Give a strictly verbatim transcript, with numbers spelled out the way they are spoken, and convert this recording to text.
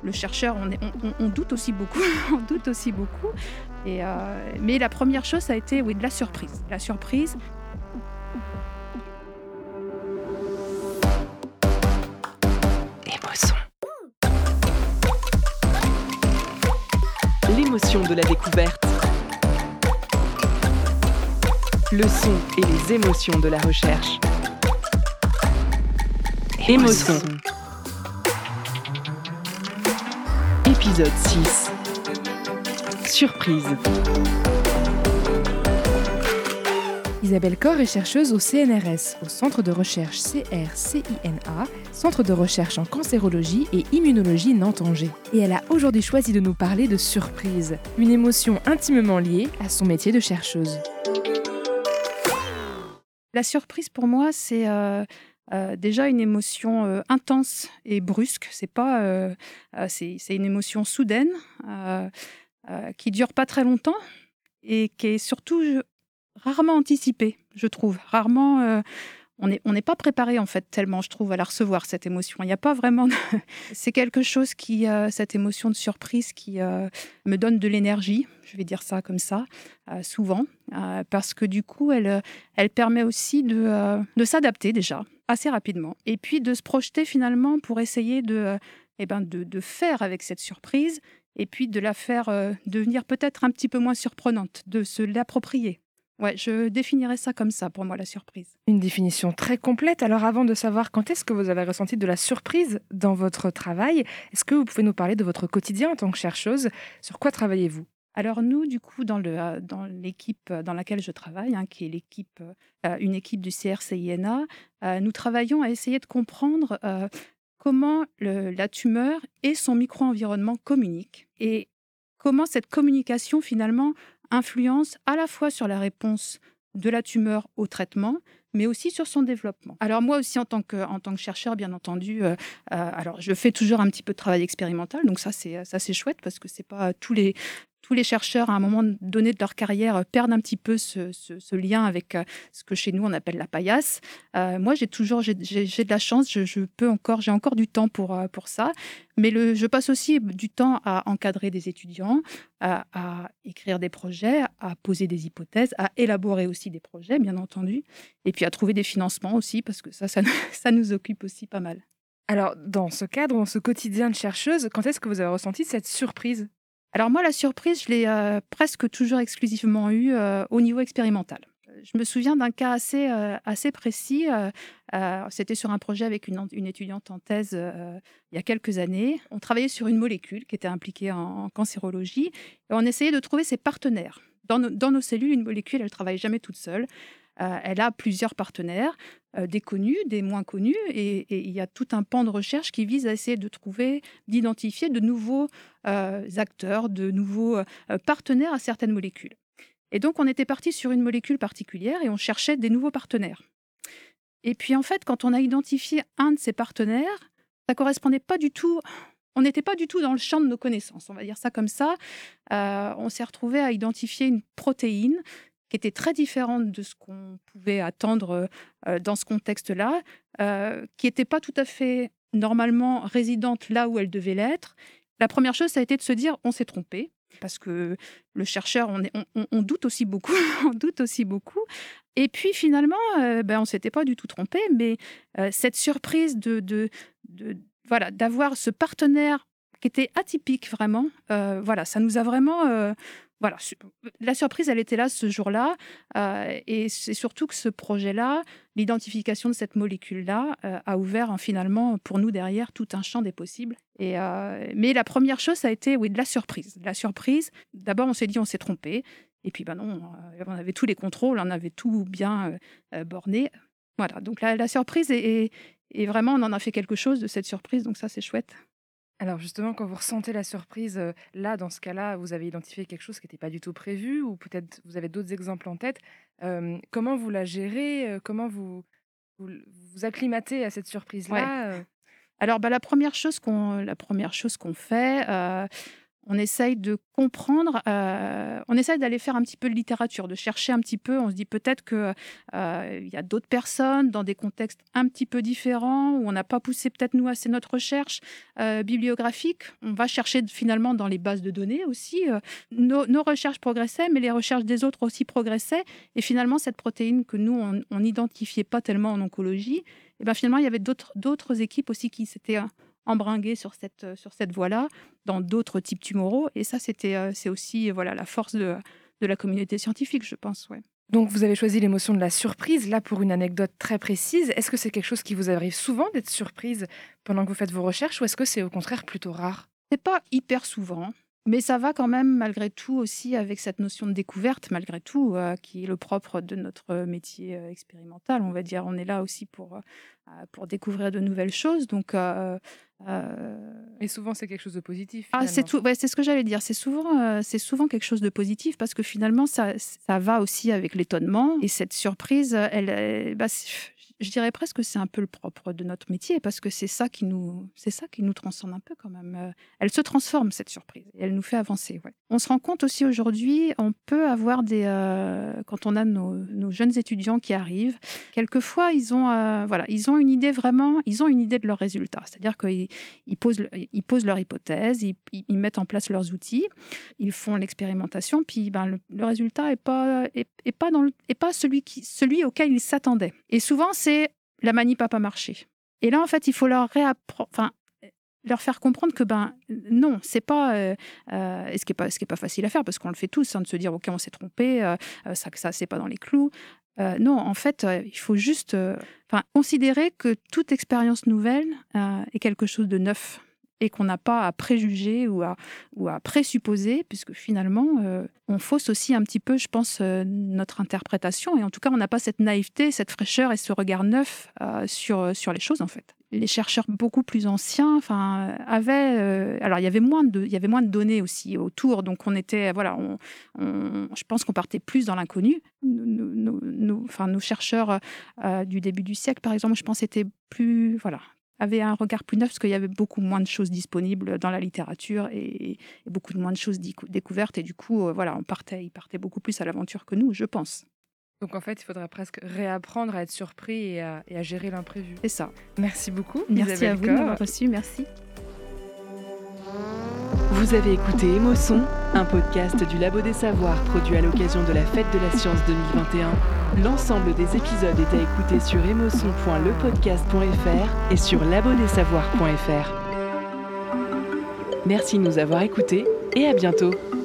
le chercheur, on, est, on, on- on doute aussi beaucoup, on doute aussi beaucoup. Et, euh, mais la première chose, ça a été oui, de la surprise. La surprise, Émotion. L'émotion de la découverte. Le son et les émotions de la recherche. Émotion. Épisode six. Surprise. Isabelle Corr est chercheuse au C N R S, au Centre de recherche C R C I N A, Centre de recherche en cancérologie et immunologie Nantes-Angers. Et elle a aujourd'hui choisi de nous parler de surprise, une émotion intimement liée à son métier de chercheuse. la surprise pour moi, c'est euh, euh, déjà une émotion euh, intense et brusque. C'est pas, euh, euh, c'est, c'est une émotion soudaine euh, euh, qui dure pas très longtemps et qui est surtout je- rarement anticipée, je trouve. Rarement, euh, on n'est on n'est pas préparé en fait tellement, je trouve, à la recevoir cette émotion. Il n'y a pas vraiment. de- C'est quelque chose qui, euh, cette émotion de surprise, qui euh, me donne de l'énergie. Je vais dire ça comme ça, euh, souvent, euh, parce que du coup, elle, euh, elle permet aussi de, euh, de s'adapter déjà assez rapidement, et puis de se projeter finalement pour essayer de, euh, eh ben, de, de faire avec cette surprise, et puis de la faire euh, devenir peut-être un petit peu moins surprenante, de se l'approprier. Ouais, je définirais ça comme ça pour moi, la surprise. Une définition très complète. Alors avant de savoir quand est-ce que vous avez ressenti de la surprise dans votre travail, est-ce que vous pouvez nous parler de votre quotidien en tant que chercheuse? Sur quoi travaillez-vous? Alors nous, du coup, dans, le, euh, dans l'équipe euh, dans laquelle je travaille, hein, qui est l'équipe, euh, une équipe du C R C I N A, euh, nous travaillons à essayer de comprendre euh, comment le- la tumeur et son micro-environnement communiquent et comment cette communication finalement influence à la fois sur la réponse de la tumeur au traitement, mais aussi sur son développement. Alors moi aussi, en tant que, en tant que chercheur, bien entendu, euh, euh, alors je fais toujours un petit peu de travail expérimental, donc ça c'est, ça c'est chouette parce que c'est pas tous les tous les chercheurs, à un moment donné de leur carrière, euh, perdent un petit peu ce, ce- ce lien avec euh, ce que chez nous on appelle la paillasse. Euh, moi, j'ai toujours, j'ai, j'ai- j'ai de la chance, je, je peux encore, j'ai encore du temps pour, euh, pour ça. Mais le, je passe aussi du temps à encadrer des étudiants, à, à écrire des projets, à poser des hypothèses, à élaborer aussi des projets, bien entendu, et puis à trouver des financements aussi, parce que ça, ça, ça nous occupe aussi pas mal. Alors dans ce cadre, dans ce quotidien de chercheuse, quand est-ce que vous avez ressenti cette surprise? Alors moi, la surprise, je l'ai euh, presque toujours exclusivement eue euh, au niveau expérimental. Euh, Je me souviens d'un cas assez, euh, assez précis. euh, euh, C'était sur un projet avec une, en- une étudiante en thèse euh, il y a quelques années. On travaillait sur une molécule qui était impliquée en, en cancérologie et on essayait de trouver ses partenaires. Dans nos, dans nos cellules, une molécule, elle ne travaille jamais toute seule. Euh, elle a plusieurs partenaires, euh, des connus, des moins connus, et, et il y a tout un pan de recherche qui vise à essayer de trouver, d'identifier de nouveaux euh, acteurs, de nouveaux euh, partenaires à certaines molécules. Et donc, on était parti sur une molécule particulière et on cherchait des nouveaux partenaires. Et puis, en fait, quand on a identifié un de ces partenaires, ça correspondait pas du tout. On n'était pas du tout dans le champ de nos connaissances, on va dire ça comme ça. Euh, on s'est retrouvé à identifier une protéine qui était très différente de ce qu'on pouvait attendre euh, dans ce contexte-là, euh, qui n'était pas tout à fait normalement résidente là où elle devait l'être. La première chose, ça a été de se dire on s'est trompé, parce que le chercheur, on, est- on- on- on doute aussi beaucoup, on doute aussi beaucoup. Et puis finalement, euh, ben, on s'était pas du tout trompé, mais euh, cette surprise de, de, de- voilà, d'avoir ce partenaire qui était atypique vraiment, euh, voilà, ça nous a vraiment, euh, voilà, su- la surprise, elle était là ce jour-là, euh, et c'est surtout que ce projet-là, l'identification de cette molécule-là, euh, a ouvert hein, finalement pour nous derrière tout un champ des possibles. Et, euh, mais la première chose, ça a été oui, de la surprise. De la surprise, d'abord on s'est dit on s'est trompé, et puis ben non, euh, on avait tous les contrôles, on avait tout bien euh, euh, borné. Voilà, donc la, la surprise est, est- est vraiment, on en a fait quelque chose de cette surprise, donc ça c'est chouette. Alors justement, quand vous ressentez la surprise, euh, là, dans ce cas-là, vous avez identifié quelque chose qui n'était pas du tout prévu, ou peut-être vous avez d'autres exemples en tête. Euh, comment vous la gérez? euh, Comment vous vous, vous acclimatez à cette Ouais. surprise-là? euh Alors bah, la première chose qu'on la première chose qu'on fait, euh, on essaye de comprendre, euh, on essaye d'aller faire un petit peu de littérature, de chercher un petit peu. On se dit peut-être qu'il euh, y a d'autres personnes dans des contextes un petit peu différents où on n'a pas poussé peut-être nous assez notre recherche euh, bibliographique. On va chercher finalement dans les bases de données aussi. Euh, nos, nos recherches progressaient, mais les recherches des autres aussi progressaient. Et finalement, cette protéine que nous, on n'identifiait pas tellement en oncologie, et ben finalement, il y avait d'autres, d'autres équipes aussi qui s'étaient euh, embringuées sur cette, sur cette voie-là, dans d'autres types tumoraux. Et ça, c'était, euh, c'est aussi voilà, la force de, de la communauté scientifique, je pense. Ouais. Donc, vous avez choisi l'émotion de la surprise, là, pour une anecdote très précise. Est-ce que c'est quelque chose qui vous arrive souvent d'être surprise pendant que vous faites vos recherches, ou est-ce que c'est au contraire plutôt rare ? C'est pas hyper souvent. Mais ça va quand même, malgré tout, aussi avec cette notion de découverte, malgré tout, euh, qui est le propre de notre métier euh, expérimental. On va dire, on est là aussi pour, euh, pour découvrir de nouvelles choses. Donc, euh, euh... Et souvent, c'est quelque chose de positif. Ah, c'est, tout, ouais, c'est ce que j'allais dire. C'est souvent, euh, c'est souvent quelque chose de positif parce que finalement, ça, ça va aussi avec l'étonnement. Et cette surprise, elle, elle bah, je dirais presque que c'est un peu le propre de notre métier parce que c'est ça qui nous, c'est ça qui nous transcende un peu quand même. Elle se transforme, cette surprise, et elle nous fait avancer. Ouais. On se rend compte aussi aujourd'hui, on peut avoir des... Euh, quand on a nos, nos jeunes étudiants qui arrivent, quelquefois, ils ont, euh, voilà, ils ont une idée vraiment, ils ont une idée de leurs résultats. C'est-à-dire qu'ils ils posent, ils posent leur hypothèse, ils, ils mettent en place leurs outils, ils font l'expérimentation, puis ben, le, le résultat n'est pas, est, est pas, dans le, est pas celui, qui, celui auquel ils s'attendaient. Et souvent, c'est la manip n'a pas marché. Et là, en fait, il faut leur réapprendre, enfin, leur faire comprendre que ben non, c'est pas, euh, euh, ce qui est pas, ce qui est pas facile à faire parce qu'on le fait tous, hein, de se dire ok, on s'est trompé, euh, ça, ça c'est pas dans les clous. Euh, non, en fait, euh, il faut juste, euh, enfin, considérer que toute expérience nouvelle euh, est quelque chose de neuf et qu'on n'a pas à préjuger ou à, ou à présupposer, puisque finalement, euh, on fausse aussi un petit peu, je pense, euh, notre interprétation. Et en tout cas, on n'a pas cette naïveté, cette fraîcheur et ce regard neuf euh, sur, sur les choses, en fait. Les chercheurs beaucoup plus anciens enfin, avaient... Euh, alors, il y avait moins de, il y avait moins de données aussi autour, donc on était... Voilà, on, on, je pense qu'on partait plus dans l'inconnu. Nos, nos, nos, enfin, nos chercheurs euh, du début du siècle, par exemple, je pense, étaient plus... Voilà, avait un regard plus neuf parce qu'il y avait beaucoup moins de choses disponibles dans la littérature et, et beaucoup moins de choses découvertes. Et du coup, euh, voilà, on partait, ils partaient beaucoup plus à l'aventure que nous, je pense. Donc en fait, il faudra presque réapprendre à être surpris et à, et à gérer l'imprévu. C'est ça. Merci beaucoup, Merci Isabelle à vous Corr. de m'avoir reçu, merci. Vous avez écouté Émotion, un podcast du Labo des Savoirs produit à l'occasion de la Fête de la Science deux mille vingt et un. L'ensemble des épisodes est à écouter sur émotion point le podcast point f r et sur labo des savoirs point f r. Merci de nous avoir écoutés et à bientôt.